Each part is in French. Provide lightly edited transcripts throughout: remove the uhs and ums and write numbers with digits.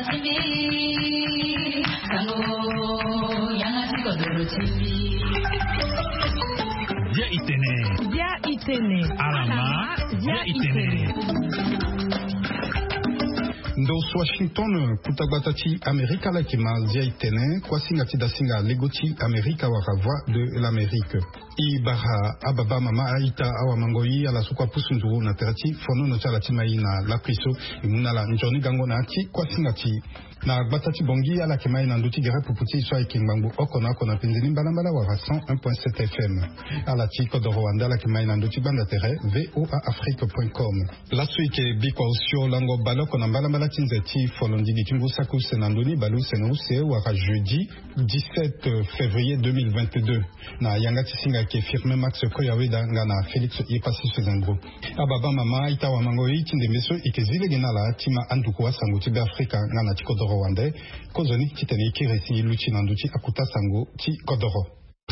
Dia itene. Alama. Dia itene. Ndos Washington kutabatati Amerika la kima zia itene kwa singati da singa legoti Amerika waravwa de l'Amérique. Ibara ababa mama aita awa mangoi ala sukwa pusunduru na terati fono no chala timai na la priso imunala njoni gango na ati kwa singati na batati bongi ala kima ina nduti gere puputi iswa ikimbangu okona kona pinzini mbala wara 101.7 FM ala ti kodo Rwanda la kima ina nduti banda tere voaafrique.com la suike bikwa usio lango baloko na mbala tinzeti folondi gitingu saku senandoni balu senuse wara jeudi 17 février 2022 na yangati singa ke firme Max Koyaweda ngana Félix Yepasi Sezengro ababa mama itawa mangoi tinde meso ikezile genala tima anduko sango tibe Afrika ngana tikodoro Rwanda kozoni kitene kiresi luchi nanduchi akuta sango ti kodoro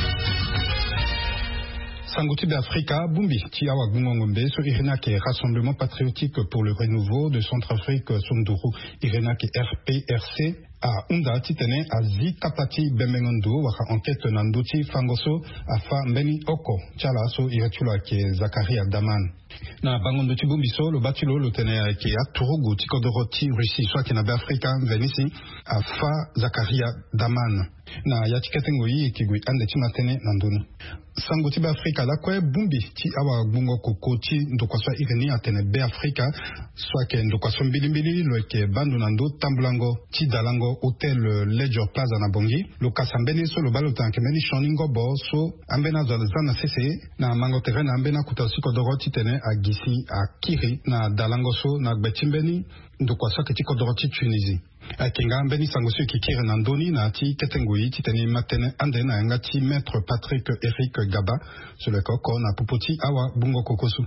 Sangoti d'Africa, Bumbi, Tiawa Gungongombe, sur Irenake, Rassemblement Patriotique pour le Renouveau de Centrafrique, Sonduru, Irenake RPRC, a Unda Titene, a Zikapati Bemengondo, Waka Enquête Nanduti, Fangoso, Afa Mbeni Oko, Tchalaso, Iretula, qui est Zakaria Daman. Na bangondo tibumbiso lo batilo lo tene ke aturugu tikodoroti Russie soit ke na Afrika venisi afa Zakaria Daman na yatiketengo yi kigui ande timatene nanduni sango tiba Afrika la kwe bumbi ti awa bungo kokoti ndokwaso ireni atene be Afrika soit ke ndokwaso mbilimbili lo ke bandu nando tambulango ti dalango hotel Ledger Plaza na bongi lo kasambeni so lo balo tanke meni shoningo bo so ambena zana sese na mango terena ambena kutasi kodoroti tene a gisi a kiri na dalangoso na gbetimbeni ndokwasa ke tikodoroti Tunisie akinga mbeni sangoso kikiri na ndoni na ti ketengui titeni matene ande na ngati maître Patrick Eric Gaba sur le koko na pupoti awa bungo kokosu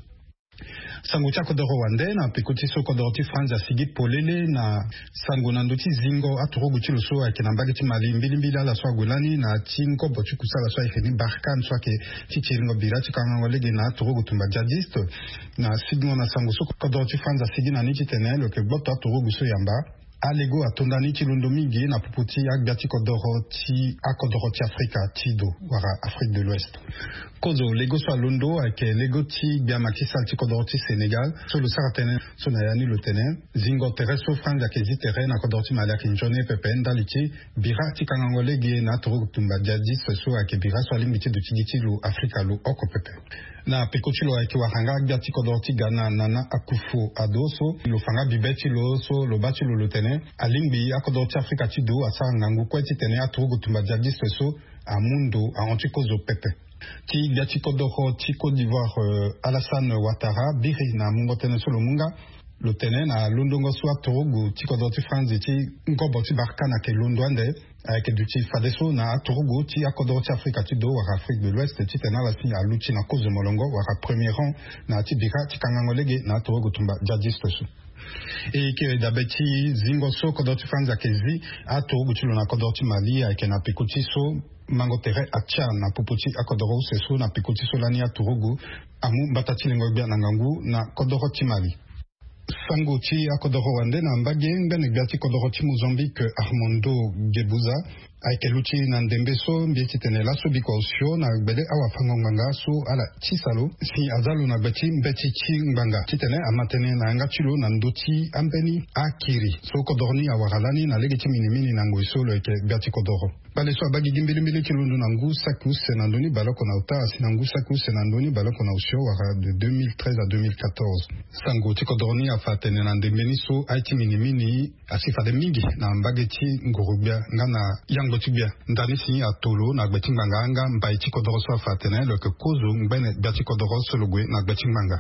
sango tia kodoro wande na pikuti so kodoroti Franza Sigit Polele na sango nanduti zingo aturugu tiluso akina mbagiti mali mbilimbila la swa gulani na tinko botu kusala swa ifeni barkan swa ke tichiringo birati kango lege na aturugu tumba jadiste na signo na sango so kodoroti Franza Sigit na niti tenel ke boto aturugu so yamba alego atondani chilundo mingi na puputi agbiati kodoroti akodoroti Afrika tido wara Afrique de l'Ouest kozo lego so londo ake lego ti biamaki salti kodoroti Sénégal so lo saratene so na yani lo tenen zingo tereso franga kezi terena kodoroti malaki njone pependa liti bira ti kangangole ge na toro tumba jadi so ake bira so limiti do tigiti lo Afrika lo oko pepe na pekochilo ake waranga agbiati kodoroti Ghana nana akufo adoso lo fanga bibeti lo so lo bati lo tenen alimbi akodoroti Afrika ti do asa ngangu kweti tenen atoro tumba jadi so amundo a antikozo pepe ti gati kodoro ti Côte d'Ivoire Alassane Ouattara biri na mungo tene solo munga lo tene na londongo swa torugu ti kodoro ti France ti ngobo ti barkana ke londwande avec du ti fadeso na torugu ti akodoro ti Afrika ti do wara Afrique de l'Ouest ti tena la si aluchi na cause molongo wara premier rang na ti bira ti kangangolege na torugu tumba jadiste su et que d'abeti zingo so kodorti Franza kezi a torugu ti lo na kodorti Mali avec na pikuti so mangotere acha na puputi akodoro seso na pikuti so lani a torugu amu batati lengo bia na ngangu na kodoro ti Mali sango ti akodoro wande na mbage ngane biati kodoro ti Mozambique Armando Gebuza avec luchi na ndembeso mbieti tene la so biko sio na bele awa fango nganga so ala ti salo si azalo na beti mbeti ti nganga ti tene amatene na ngachilo na ndoti ambeni akiri so kodorni awaralani na legeti minimini na ngoiso lo ke biati kodoro bale so bagi gimbili kilundu na ngu sakus na ndoni baloko na uta asi na ngu sakus na ndoni baloko na usio wara de 2013 à 2014 sango ti kodorni afatene na ndembeni so aiti minimini asifa de mingi na mbageti ngurubia ngana yang botibia ndani si atolo na gbetinganga anga mbai ti kodoro so afatene lo ke kozo ngbene biati kodoro so logwe na gbetinganga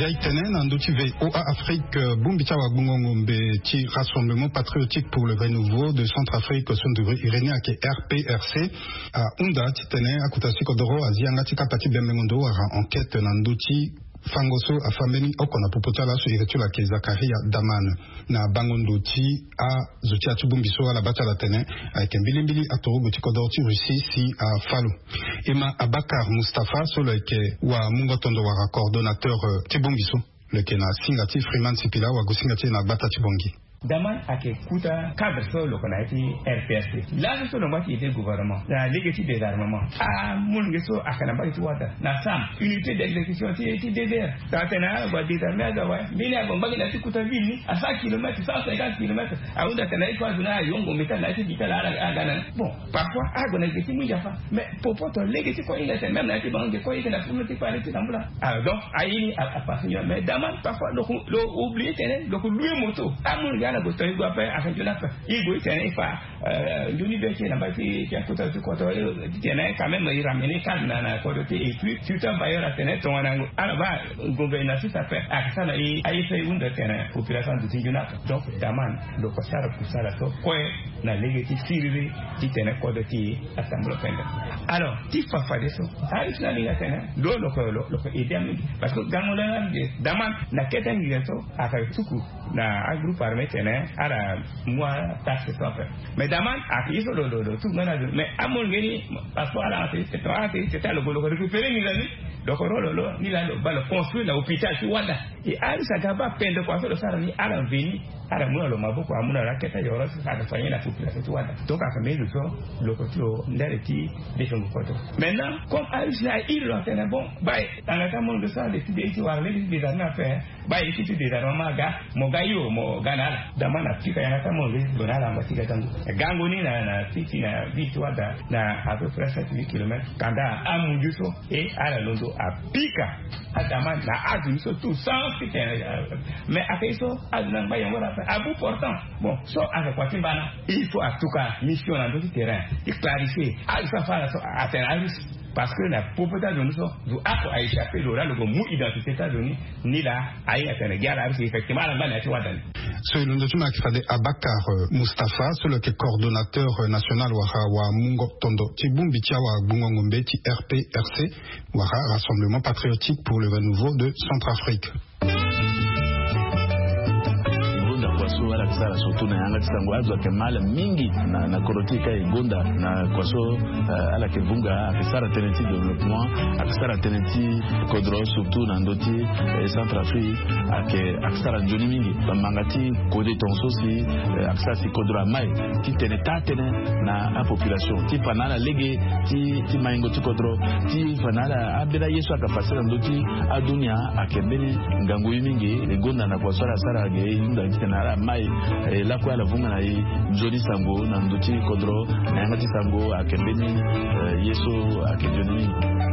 Zaitene Nandotive OA Afrique Bumbicha Wabungongombe ti Rassemblement Patriotique pour le Renouveau de Centrafrique Sonduru Irénée ake RPRC à Unda Titene Akutasi Kodoro Azianga Tikapati Bemengondo Ara enquête Nandoti Fangoso afameni okona popotala so iretula ke Zakaria Daman na bangondoti a zotia tubumbiso ala batala tene avec mbilimbili atoro botiko dorti Russie si a Falo Emma Abakar Mustafa so le ke wa mungotondo wa coordonnateur tibumbiso le ke na singati Freeman Sipila wa gosingati na bata tibongi Daman akekuta cadre solo qu'on a été RPRC. Là, nous sommes le était gouvernement. La légalité des armements. Ah, mon gesso à Kanamba et Touata. La SAM, unité d'exécution, c'est DDR. Tatena, va désarmer à Zawa. Mais à Gomba, il a tout à ville, à 100 km, 150 km. À Oudatana, il faut à Yongo, mais t'as été vital à Ghana. Bon, parfois, à Gonageti Moujafa. Mais pour ton légalité, quoi, il a même la banque de quoi il a fourni par les Tidambla. Alors, donc, Aïli a passé. Mais Daman, parfois, l'oubli, le moto. À mon gars, la boston doit faire avec de la paix. Il doit tenir par l'université là-bas qui a coûté tout côté. Il tenait quand même il ramener calme dans la côté et puis tout un bailleur à tenir ton angle. Alors le gouvernement ça fait à ça il a fait une de tenir population de Tinguna. Donc Daman le passage pour ça la sorte quoi la légalité civile qui tenait côté qui assemble pendant. Alors qui fa faire ça? Avec la légalité le idéal parce que dans le Daman la quête d'individu avec tout coup na groupe armé à la moi taxe fait mais Daman a pris sur le tout mais à mon gagné passeport à la c'était le bolo récupérer ni l'année donc ni là le construire l'hôpital sur Wanda et à ça gaba peine de quoi faire le salarié à la venir à la moi le mabo quoi mon la quête yoro ça va soigner la population sur Wanda donc à mes le côté l'héritier des gens côté maintenant comme Alice là il l'entend bon bah dans la temps de ça les idées qui vont les armes à faire bah ici tu des armes ga mon gayo mon ganal Daman a pika yana kama ule donala mbatika tangu gangoni na titi na vitu wada na à peu près 7-8 km kanda amunjuso et à la londo a pika a Daman na azumiso tout sans pika mais après ça azunan ba yango la à bout portant bon so avec quoi timbana il faut en tout cas mission dans le terrain et clarifier à ça faire à terrain parce que la population de nous sommes à échapper l'oral le mot identité États-Unis ni là à y atteindre guerre effectivement la balle est wadani. Selon le document qui fait Abakar Mustafa, sur le coordonnateur national wa Mungo Tondo Tibumbi wa Bungongombe ti RPRC wa Rassemblement Patriotique pour le Renouveau de Centrafrique. Wala kisara surtout na yanga tisango azwa kemala mingi na korotika igonda na kwaso ala kevunga akisara tenenti développement akisara tenenti kodro surtout na ndoti Centrafrique akisara njoni mingi bamangati kode tonso si akisara si kodro mai ti tene na a population ti panala lege ti maingo ti kodro ti panala abela yesu akafasira ndoti adunia akembeni ngangu mingi igonda na kwaso ala sara ge inda tena mai la kwa la vunga na yi njoni sango na nduti kodro na ngati sango akembeni yeso akembeni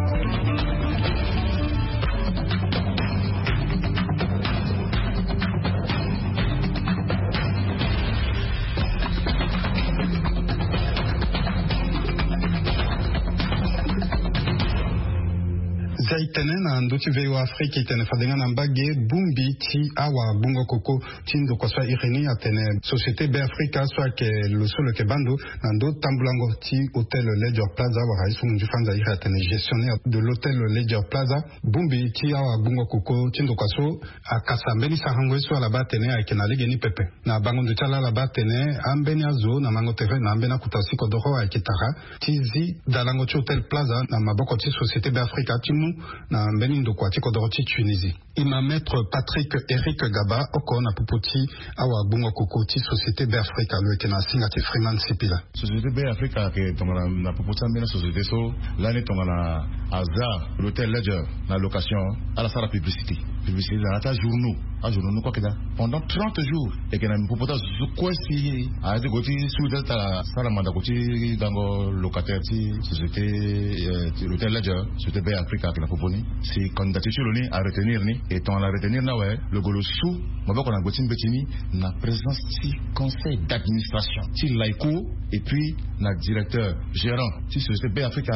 Zaitene na nduti veyo Afrique itene fadenga na mbage bumbi ti awa bungo koko tindo kwa swa Irénée atene société B Africa soit que le solo ke bando na ndo tambulango ti hôtel Ledger Plaza wa raisu njifanza ira atene gestionnaire de l'hôtel Ledger Plaza bumbi ti awa bungo koko tindo kwa so akasambeni sahango so la batene akena legeni pepe na bango ndutala la batene ambeni azo na mango tv na ambena kutasiko doro akitara tizi dalango ti hôtel Plaza na maboko ti société B Africa timu na mbenindo kwa tiko doroti Tunisie. Ima maître Patrick Eric Gaba oko na popoti awa bungo kokoti société B Africa le kena singati Freeman Sipila. Société B Africa ke tonga na popoti ambena société so l'année tonga na hasard l'hôtel Ledger na location à la salle publicité dans la journaux a journaux quoi que da pendant 30 jours et que na popota zukwa si a de goti sous ta sala manda goti dango locataire ti société l'hôtel Ledger société B Africa que na poponi c'est candidature ni à retenir ni et ton la retenir na ouais le golo sous moi va qu'on a goti betini na présence ti conseil d'administration ti laiko et puis na directeur gérant ti société B Africa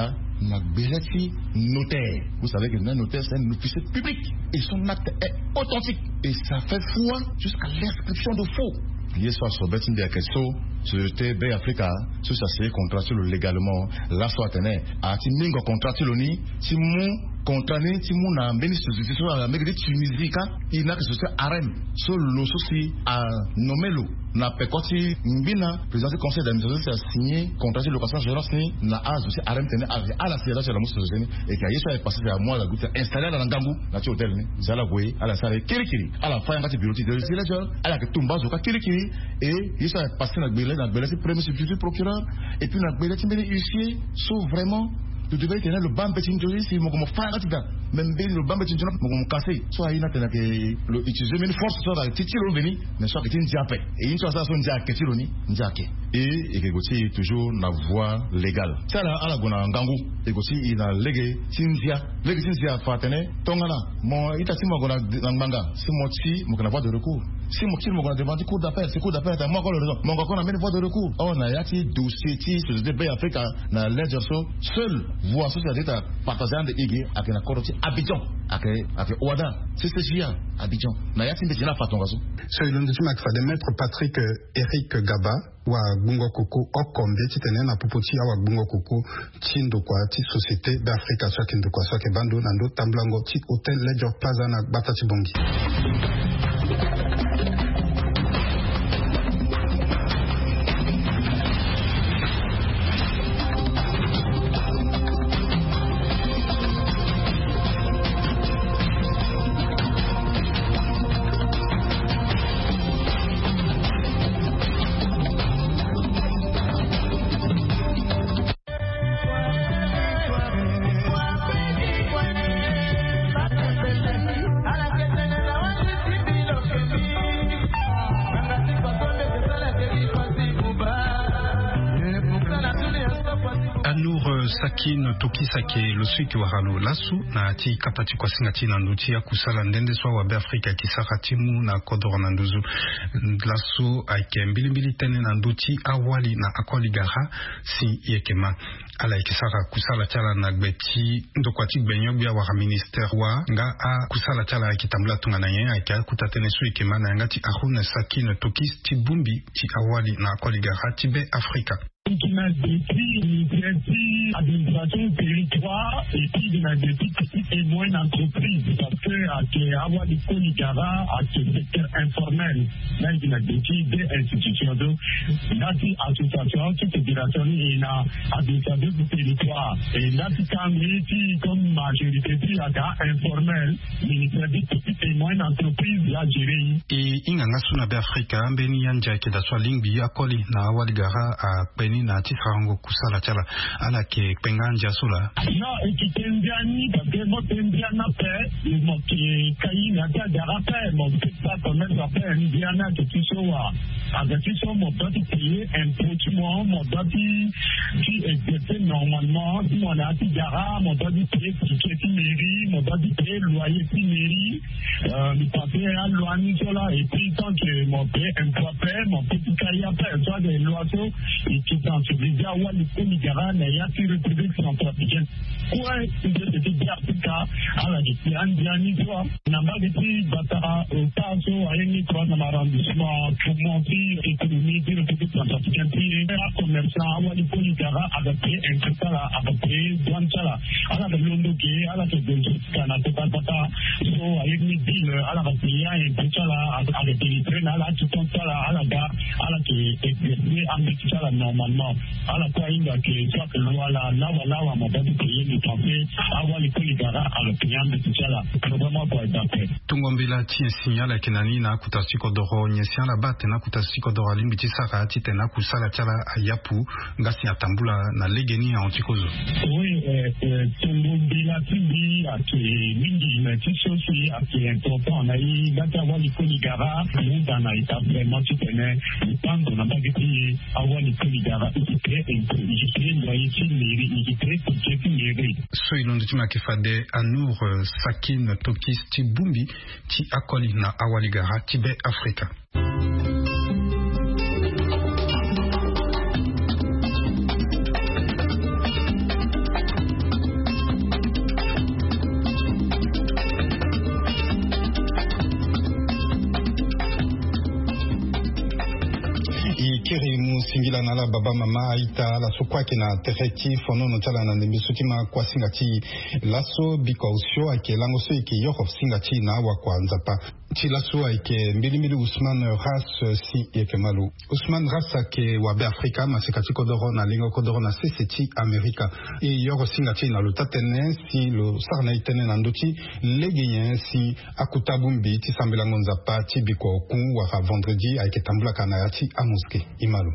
na beleti notaire. Vous savez que un notaire c'est un officier public et son acte est authentique et ça fait foi jusqu'à l'inscription de faux. Hier soir sur Betting de Akeso, société Bay Africa, sur sa série contrat sur le légalement, la soit tenue. A ti mingo contrat sur l'oni, ti mon contrat ni ti mon na ministre de sur la Amérique de Tunisie ka, il n'a que ce arem. So lo souci a nommé lo na pekoti mbina président du conseil d'administration a signé contrat sur location gérance ni na az aussi arem tenait à la CRH de la Moussa Zeni et qui a hier passé à moi la goutte installé dans Ngangu na ci hôtel ni zala boy à la salle kirikiri à la fin ngati bureau de sénateur à la que tumba zo ka kirikiri et il s'est passé dans Gbele c'est premier substitut procureur et puis dans Gbele timbe huissier so vraiment tu devais tenir le bam petit njori si mo comme fa ngati même bien le bam petit njori mo comme casser soit il a tena que le utiliser une force soit dans titi lo veni mais soit que tu ndiape et une chose ça son dia que tironi ndiake et que aussi toujours na voie légale ça là à la gona ngangu et aussi il a légué tinzia fa tene tongana mo itati mo gona nganga si mo ti mo kana voie de recours si mo kil mo gona devant cour d'appel c'est cour d'appel moi encore le raison mon gars on a mis voie de recours on a yati dossier ti société Bay Africa na ledger so seul voie société ta partager de igi akena koroti Abidjan avec Ouada c'est CGA Abidjan na yati mbeti na fatonga so il y a de maître Patrick Eric Gaba wa Bungo Koko okombe titene na popoti wa Bungo Koko tindo kwa ti société Bay Africa so kindo kwa so ke bando nando tamblango ti hotel Ledger Plaza na Batati Bongi. Sakin Tokisake le suki waralo lasu na ti kapati kwa singati na nduti ya kusala ndende swa wa Bay Africa kisaka timu na kodoro na nduzu lasu aike mbilimbili tene na nduti awali na akoli gara si yekema ala ikisaka kusala chala na gbeti ndokwati gbenyobia wa minister wa nga a kusala chala kitambula tunga na yenya aike kutatene su yekema na ngati ahuna Sakin Tokis ti bumbi ti awali na akoli gara ti Bay Africa. Qui m'a décrit une administration territoire et puis de la petite et moyenne entreprise parce que avoir des Koligara à ce secteur informel là il a décrit des institutions donc là c'est association qui fédération et la administration du territoire et là c'est comme majorité puis à informel ministère des petites et moyennes entreprises là géré et inganga suna Bay Africa mbeni yanja ke da swalling bi akoli na Waligara a peni na tifarango kusala chala ala ke penganja sula non et qui tendiani parce que moi tendiana paix moi qui kayi na ta darape moi pas comme ça paix indiana que tu sois avec tu sois mon petit payer impôt mon petit qui était normalement mon ati dara mon petit payer qui mairie mon petit payer loyer qui mairie le papier à loyer cela et puis tant que mon payer impôt paix mon petit kayi paix soit des loiseaux et qui dans ce déjà ouais le Koligara na ya qui République centrafricaine quoi il était bien Africa à la indiani toi n'a pas depuis batara au taso à une trois dans l'arrondissement pour monter économie de République centrafricaine puis un commerçant ouais le Koligara adapté un peu ça adapté douane ça à la Londo qui à la que de Canada bata so à une ville à la payer un peu ça avec des trains à la tout ça à la gare à la qui exercer en ça normalement à la fois il y a que soit que là mon bébé payer le français avoir les Koligara à le client de tout ça là vraiment pour être après tungombila ti signal kinani na kutasiko doro nyesian la bate na kutasiko doro limbiti saka ti tena kusala chala ayapu ngasi atambula na legeni ya ontikozo oui tungombila tibi ake mingi na tisosi ake important na i data avoir les Koligara dans na ita vraiment tu connais le temps de na bagiti avoir les Koligara so ilondo tima kifade Anour Sakin Tokis ti bumbi ti akoli na Waligara ti Bay Africa. kiri musingila nala baba mama aita la sokwa kina tereti fono no tala na ndemisuti ma kwa singati laso bikausho ake lango so ike yoko singati na wa kwa nzapa ti laso ake mbili Ousmane Ras si eke malu Ousmane Ras ake wabe Afrika masekati kodoro na lingo kodoro na seseti Amerika e yoko singati na lutatene si lo sarna itene na nduti legeyen si akutabumbi ti sambelango nzapa ti biko kun wa vendredi ake tambula kana yati amuske imalu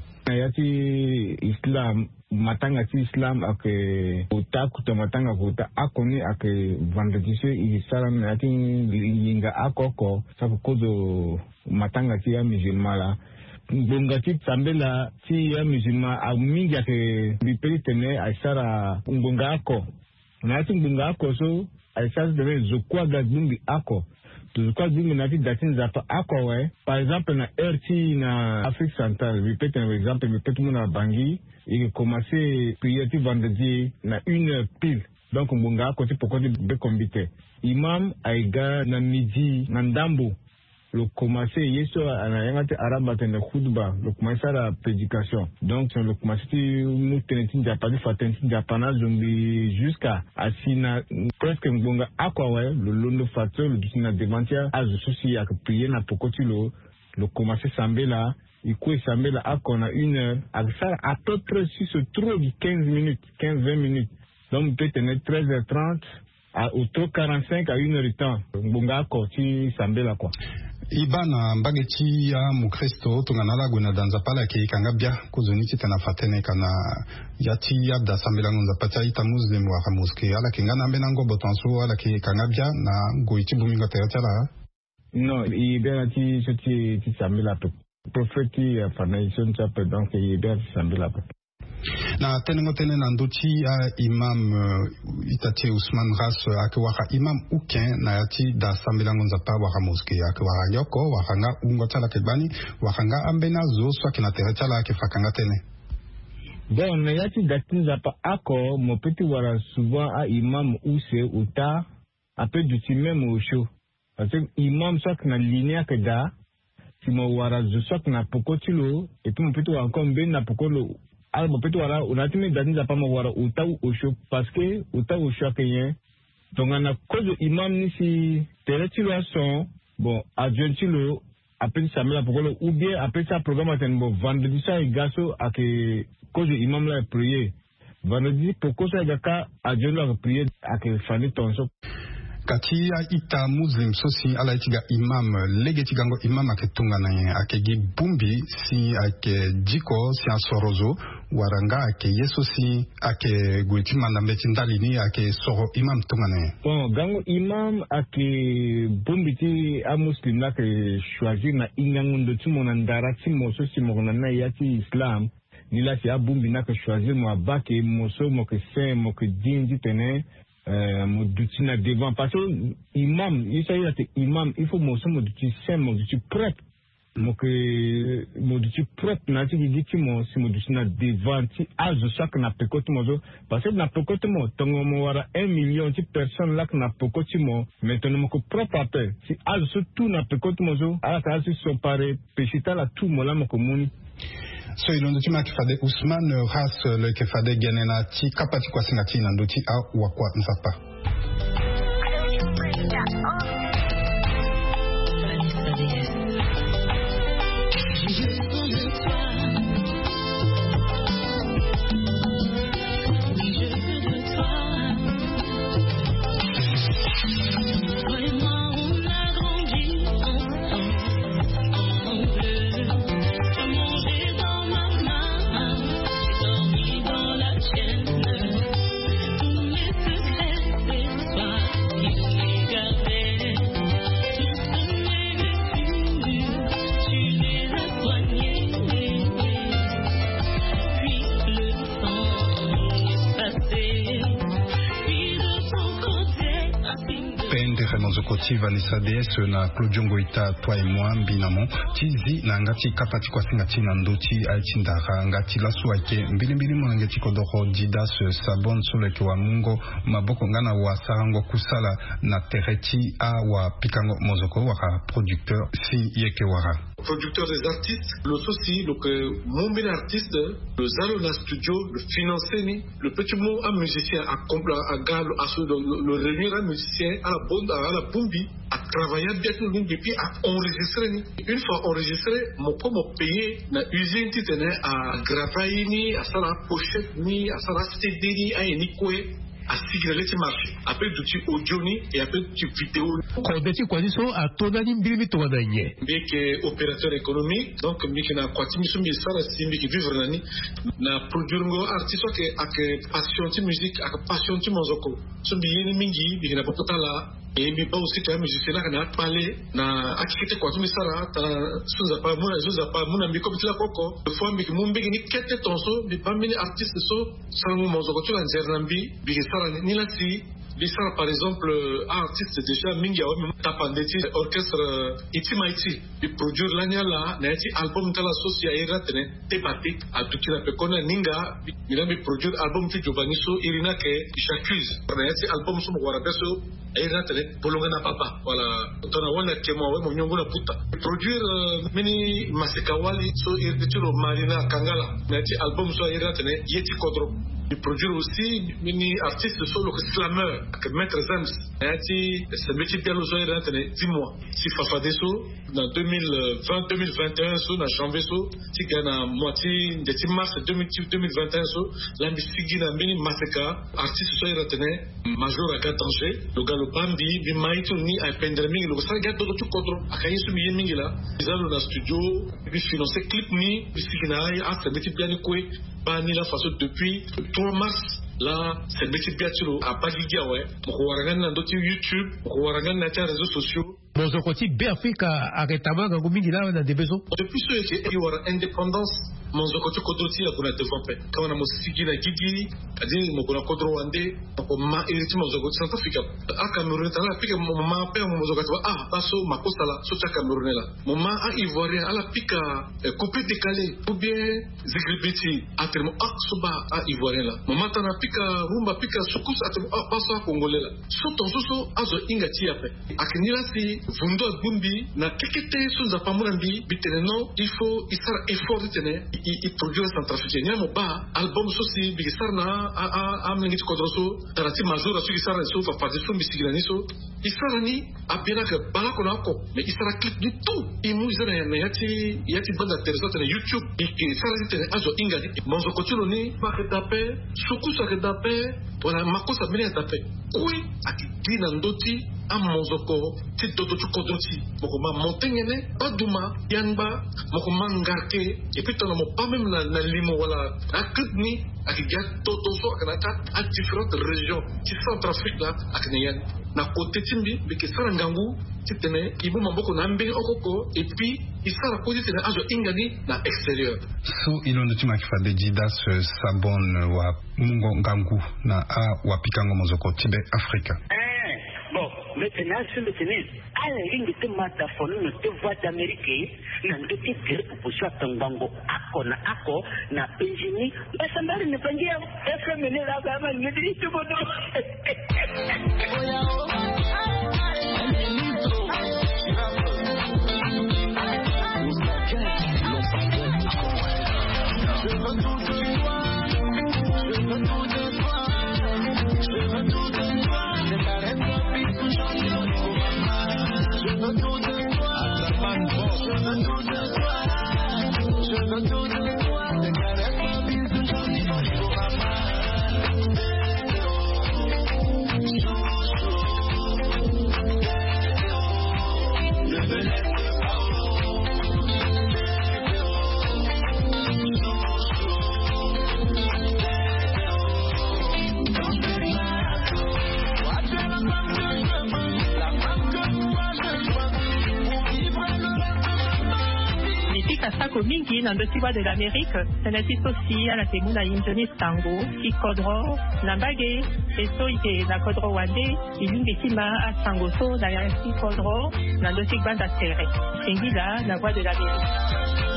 yati Islam matanga ti Islam ake uta kuta matanga kuta akoni ake vendredi isalam yati yinga akoko sabu kozo matanga ti ya musulman la ngonga ti sambela ti ya musulman a mingi ake bipeli tene aisara ngonga ako na yati ngonga ako so aisara tene zokwa gazumbi ako kwa zimi na ti datin zapa akwa par exemple na RT na Afrique centrale répète un exemple répète mon na Bangui il commencer prier ti vendredi na 1h pile donc mbonga ko ti poko ti be kombite imam aiga na midi na ndambo le commencer yeso na yangati araba tene khutba le commencer la prédication donc le commencer muteneti japani fatenti japana zombi jusqu'à asina presque ngonga akwa le londo facteur le dusina devantia a souci à prier na pokoti le commencer sambela il sambela akona 1h à ça à peu près si se trouve 15-20 minutes donc peut-être 13h30 à autour 45 à 1h du temps ngonga ako ti sambela quoi ibana mbageti ya mukristo tunganala guna danza pala ke kangabia kuzuniti tena fatene kana yati yabda sambelango nzapata ita muslim wa hamuske ala kingana benango botanso ala ke kangabia na goiti bumingo teratala no ibena ti sambela profeti fanation chapter donc ibena sambela na tenengo tene na nduti imam itati Ousmane Ras akewaka imam uken na yati da sambelango nzapa waka moske akewaka yoko wakanga ungo tala kebani wakanga ambena zo so kina teretala akefakanga tene bon na yati datin nzapa ako mopeti wara souvent a imam use uta ape duti même au show parce que imam so kina linia keda si mo wara zo so kina pokotilo et puis mopeti wa encore ben na pokolo alors peut-être voilà on a tenu d'aller pas voir uta au show parce que uta au show kenyen donc on a cause imam ni si teretilo son bon adjointilo appelle ça mais pour ou bien après ça programme atteint bon vendredi ça et gaso à que cause imam là prier vendredi pour cause ça gaka adjoint prier à que fani tonso kati ya ita muslim sosi ala itiga imam legeti gango imam aketunga na akegi bumbi si ake jiko si asorozo waranga ake yeso si ake gweti mandambeti ndalini ake soro imam tunga na bon gango imam ake bumbi ti a muslim la ke choisir na ingangundo ti mona ndara ti moso si mona na yati islam ni la si a bumbi na ke choisir mo abake moso mo ke sen mo ke dinji tene modutina devant parce que imam il s'agit de imam il faut moso moduti saint moduti prêtre moduti prêtre na ti giti mo si modutina devant ti azo chaque na pekoti mozo parce que na pekoti mo tongo mo wara 1 million ti personnes là na pekoti mo maintenant mo ko propre appel si azo tout na pekoti mozo ala ka si so pare pechita la tout mo la mo ko muni so ilondo tima kifade Ousmane Ras le kifade genena ti kapati kwa singati na ndoti a wakwa nzapa Koti Vanessa DS na Claudio Ngoita toi et moi binamo tizi na ngati kapati kwa singati na ndoti aichindara ngati lasu ake mbili ngati kodoko didas sabon solo ke wa mungo maboko ngana wa sarango kusala na tereti a wa pikango mozoko wa producteur si yeke wara producteur des artistes, le souci, le mon artiste, le zalo na studio, le financer, le petit mot à musicien, à le réunir à musicien, à la bombi, à travailler bien tout le monde, et puis à enregistrer. Une fois enregistré, mon payé, na usine qui tenait à gravailler, à ça la pochette, à ça la CD, à une à signaler ce marché. Après du audio et après du vidéo. À ton animé, toi d'ailleurs. Bien que opérateur économique, donc bien que na kwati miso mi sala simbi ki vivre nani na produire ngo artiste que passion ti musique, ak passion ti mozoko. So bi yeni mingi bi na bokota la et mi ba aussi quand musicien na parler na akite kwati mi sala ta suza pa muna mi ko bitla koko. De fois mi mo mbegi ni kete tonso bi pa mini artiste so sangu mozoko tu la nzernambi bi ni la si l'histoire par exemple artiste déjà mingi awa même tapandeti orchestre itimaiti bi produire l'année là na eti album tala socia ira tene tebati atukira pe kona ninga ina bi produire album ti Giovanni so irina ke j'accuse na eti album so mo beso ira tene bolonga na papa voilà tona wala ke mo nyongo na puta produire mini masekawali so irtiro marina kangala na eti album so ira tene yeti kodro. Il produit aussi mini artiste solo que slammer que maître Zams et ce métier bien aux oreilles 10 mois si Fafadeso dans 2020-2021 so na janvier so si gana moitié de mars 2021 so la musique na mini maseka artiste so retene major à danger le galopambi bi maito ni a pendremi le ça gars tout contrôle akayi su mi mingi là ils ont dans studio bi financer clip ni bi sigina a ce métier bien quoi pas ni la façon depuis 3 mars là c'est métier bien sûr à pas ligue ouais pour waragana dans YouTube pour waragana dans les réseaux sociaux. Mozokoti Afrika aretama ga mingi là na debezo depuis ce que il y aura indépendance Mozokoti kodoti la kuna développer quand on a musiki na gigi adi mo kuna kodro wande ko ma iriti Mozokoti Central Africa a Cameroun tala pika ma pe Mozokoti baso makosa la so cha Cameroun là mama a Ivoirien ala pika coupé décalé ou bien zigribiti atermo soba a Ivoirien là mama tana pika rumba pika sukus atermo baso a Congolais là so tonso azo ingati ape akinila si Vundo Bumbi na kekete sunza pamurambi biteneno il faut isara effort tene il produire centrafricain nyamo ba album sosi bigisarna a mengit kodroso tarati major asu isara so fa fazer so misigirani so isara ni apena que bala konako mais isara clip du tout imu isara na yati banda teresa tene YouTube et isara tene azo ingadi monzo kotulo ni pa tape sukusa ke tape wala makosa mene tape oui akidina ndoti amozoko ti dodo chukodoti mokoma montengene baduma yanba mokoma ngarke et puis tono mo pas même na limo wala akidni akiga toto so akanaka à différentes régions qui Centrafrique là akneyan na côté timbi bike sarangangu titene ibu mamboko na mbe okoko et puis isara kodi tene azo ingani na extérieur so ilondo tima kifade jidas sabon wa mungo ngangu na wa pikango mozoko tibe Afrika. Bon, maintenant, sur le tennis, à la ligne de mataphone, ne te voit d'Amérique, n'a pas été tiré pour pousser ton bango, ako, n'a pas gêné, et ça m'a ne pas dire, est-ce que mener la gamme, me dit tout bon. Mingi na ndotiwa de l'Amérique, c'est l'assiste aussi à la temuna Indonis Tango, qui kodro, nambage, et so ite na kodro wande, ilungi tima a Sangoso, na yansi kodro, na ndotik banda serre. Singila, la voix de l'Amérique.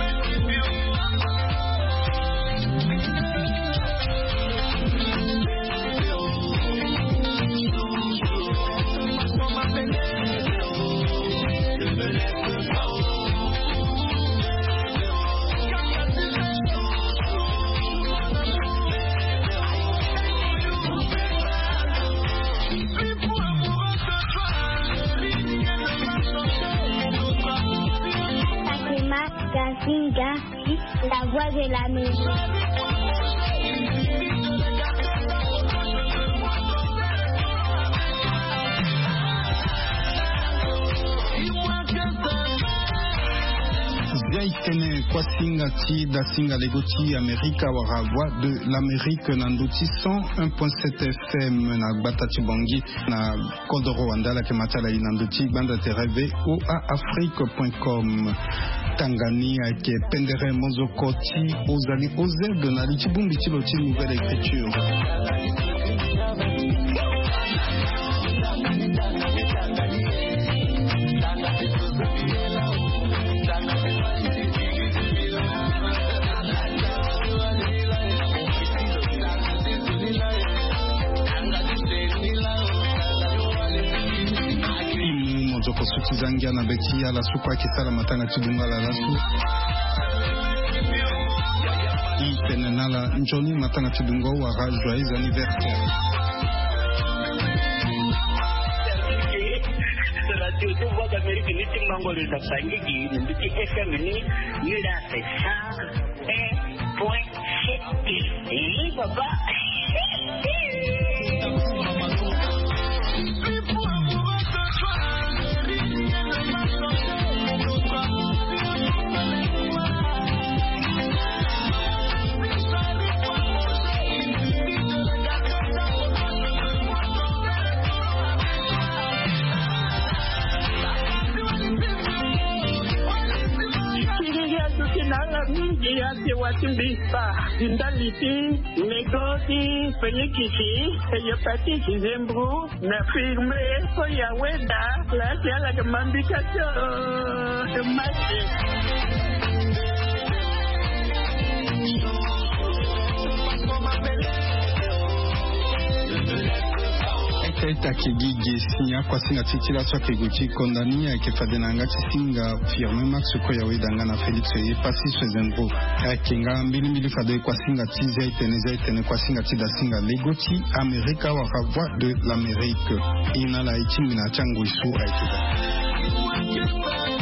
Kasinga, la voix de l'Amérique. Zaitene Kwasinga Ti Dasinga Legoti Amerika Wara Voix de l'Amérique Nandoti 101.7 FM na Batati Bangi na Kodoro Rwanda la Kematala Nandoti Banda Tereve ou à afrique.com. Tangania ke Pendere Mozokoti Ozali Oze de Nalichi Bumbiti Loti Nouvelle Écriture. Sutizangia na Betia la supa kisala matanga chidunga la lasu Itenenala njoni matanga chidunga wa joyeux anniversaire. Radio de Voix d'Amérique ni timango le Zapangiki ni FM ni la ça 1.7 papa. Ate Watimbisa, Indaliti, Negoti, Fenikiki, Eyopati Kizembru, Nafirme, Oyaweda, la Tiala de Mambikato, de Machi. Ita kigigi sinya kwa singa titila swa kiguchi kondania ke fadenanga singa firme max ko yawe dangana Felix ye pasi swezembo kinga mbili fade kwa singa tize itene kwa singa tida singa legoti Amerika wa Voix de l'Amérique ina la itimina chango isu aikida.